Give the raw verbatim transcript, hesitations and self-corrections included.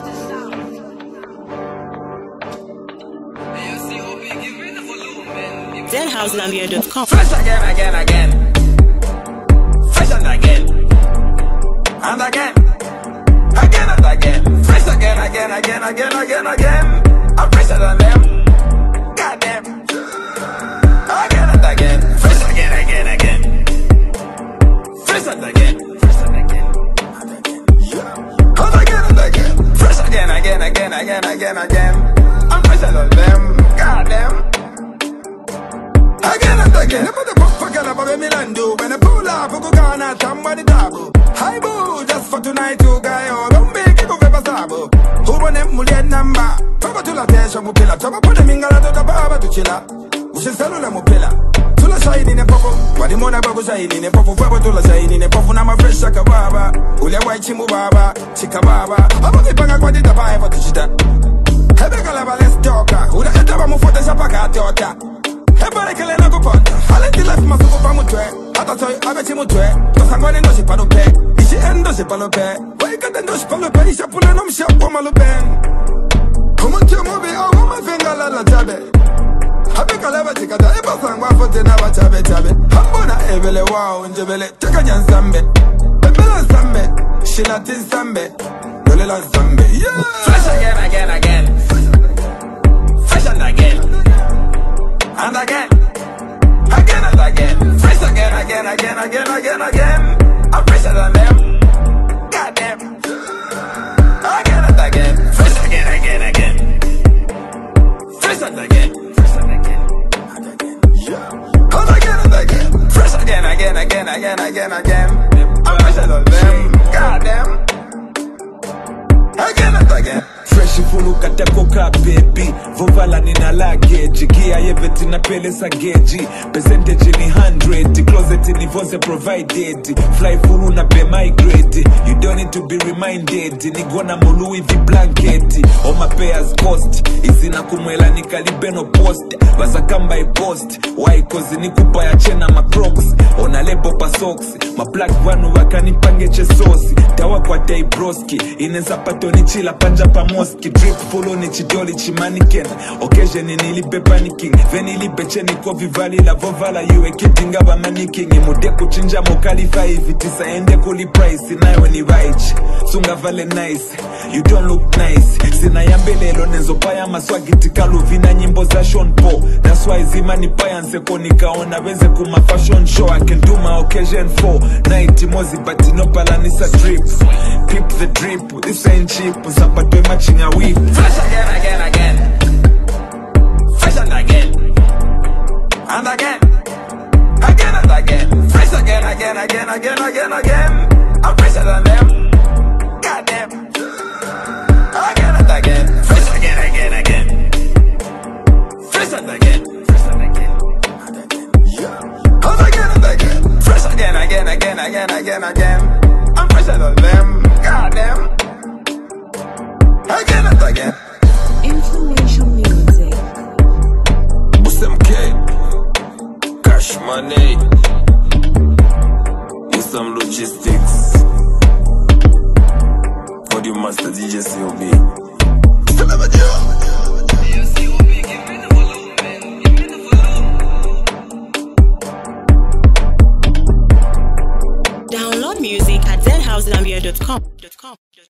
zen house zambia dot com. Fresh again, again, again. Fresh and again. And again. Again and again. Fresh again, again, again, again, again, again. I'm fresher than them. Goddamn. Again and again. Fresh again, again, again. Fresh and again. Fresh and again. And again and again. Fresh again, again, again, again, again, again. I'm fresher than them. Goddamn. Again and again. Never the fuck forget about me Milando. When I pull up, I go gonna somebody double. Hi boo, just for tonight, you guy. Oh, don't make it go for sabo. Who want them million number? Papa to la tesha mupila. Tama put them in galado da baba to chilla. Ushe salula mupila. To la shine in a popo. Wadi mona babu shine in a popo. Papa to la shine in a popo. Nama fresh shaka baba. Ule white chimu baba. Chika baba. Aba ki panga kwa dita baba for to chita. Hebe kalaba let's talk. Uda etaba mu fote shapaka teota. Ebare kele na kupanda. Ale ti life masuko pa mutwe. Ata toy abechi mutwe. Tosa ngwane ndo shipa no pe. Ishi endo shipa no pe. Wai kate ndo shipa no pe. Isha pule no msha kwa malu pen. Kumunche mubi awa mafinga la la tabe. Habe kalaba chikata. Eba sangwa fote na wa chabe chabe. Hambona ebele wao njebele. Teka nyan sambe. Bebela sambe. Shilati sambe. Yolela sambe. Yeah. Fresh again, again, again. Fresh and again. And again, again and again, fresh again, again, again, again, again, again. I'm fresher than them. Goddamn. Again and again, fresh again, again, again. Fresh and again, fresh and again, and again. Yeah. And again and again, fresh again, again, again, again, again, again. I'm fresher than them. Goddamn. Again and again. Fresh fulu kata koka baby. Vovala nina luggage. Gia yeveti na pele sa geji. Percentage ni hundred. Closet ni voze provided. Fly fulu na be migrate. You don't need to be reminded. Nigona mulu hivi blanket. All my payers cost. Izina kumwela nikalibe no post. Baza kamba I post. Why cause nikupa ya chena ma crocs. Ona lebo pa socks. Ma black vanu wakanipange che sauce. Tawa kwa tay broski. Ineza pato ni chila panja pa moski. Drip follow ni chidoli chimaniken. Occasion ni nilibe panicking. Veni beche ni kwa vivali la vovala. Yue kidinga wa maniking. Imude kuchinja mokali five. Tisa ende kuli price. Inayo ni right. Sunga vale nice. You don't look nice. Sina yambele elo nenzo paya maswagiti kalu vina nyimbo za Sean Paul. That's why zima ni paya nseko nikaona weze kuma fashion show. I can do my occasion for night mozi but no palanisa trip. Peep the drip. This ain't cheap. Zapatwe matching a whip. Fresh again, again, again. Fresh and again. And again. Again and again. Fresh again, again, again, again, again, again. I'm fresher than them. Goddamn. Again and again. Fresh again, again, again. Fresh and again. Fresh and again. And again. Yeah. And again and again. Fresh again, again, again, again, again, again. I'm fresher than them. Goddamn. Again and again. Influential music. Busem K. Cash money. Use some logistics. For the master D J C O B. Download music at zen house zambia dot com.